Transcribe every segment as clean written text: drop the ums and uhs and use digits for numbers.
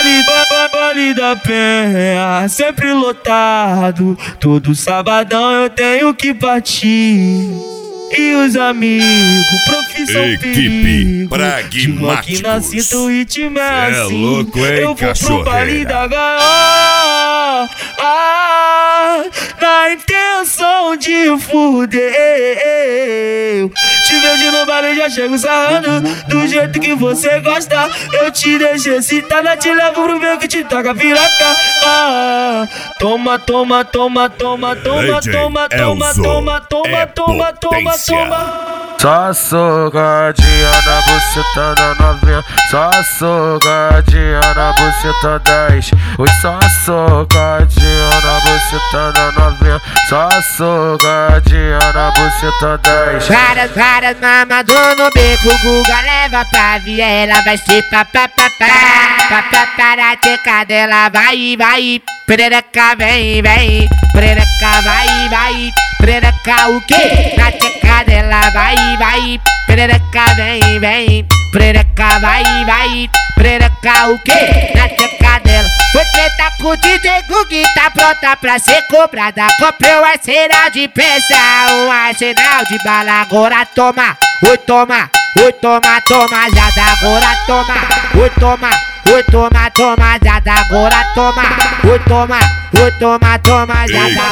Baile da Penha, sempre lotado. Todo sabadão eu tenho que partir. E os amigos, profissão Equipe perigo. De na cinta o ritmo é assim. É louco, hein, eu vou pro baile da gaiola, na intenção de fuder. Te vejo no baile, já chego sarrando do jeito que você gosta. Eu te deixo excitada, te levo pro meu que te toca piroca. Toma, toma, toma, toma, toma, toma, toma, toma, toma, toma, toma, toma. Só socadinha na buceta da novinha, só socadinha na buceta 10. Oi, só socadinha na buceta da novinha, só socadinha na buceta 10. Várias mamador no beco, Guga leva pra viela, vai ser papapá, papapá, teca dela, vai, perereca vem, perereca vai, perereca o quê? Na teca dela, vai, perereca vem, perereca vai, perereca o quê? Na teca dela. Foi treta com o DJ Gugi, tá pronta pra ser cobrada. Comprei um arsenal de peça, um arsenal de bala. Agora toma, oi toma, já dá. Agora toma, oi toma, já dá. Agora toma, oi toma, já dá.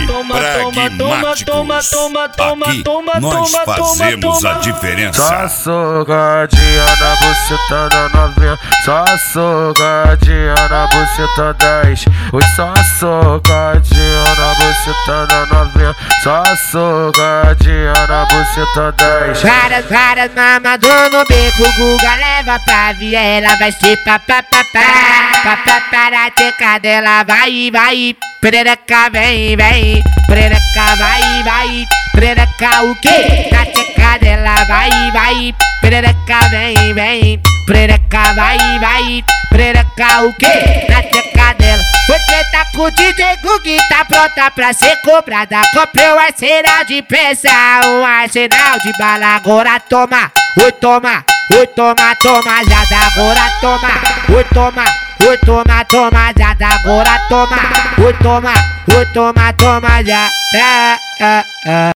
Aqui nós fazemos a diferença. Só socadinha na buceta da novinha, só socadinha na buceta 10. Oi, só socadinha na buceta da novinha, só socadinha na buceta 10. Várias mamador no beco, Guga leva pra viela, vai ser papapá, papapá, teca dela, vai, perereca vem, perereca vai, perereca o quê? Na teca dela, vai, perereca vem, perereca vai, perereca o quê? Na teca dela. Foi treta com o DJ Gugi, tá pronta pra ser cobrada. Comprei um arsenal de peça, um arsenal de bala. Agora toma, oi toma, já dá. Agora toma, oi toma, já dá. Agora toma, oi toma, já dá.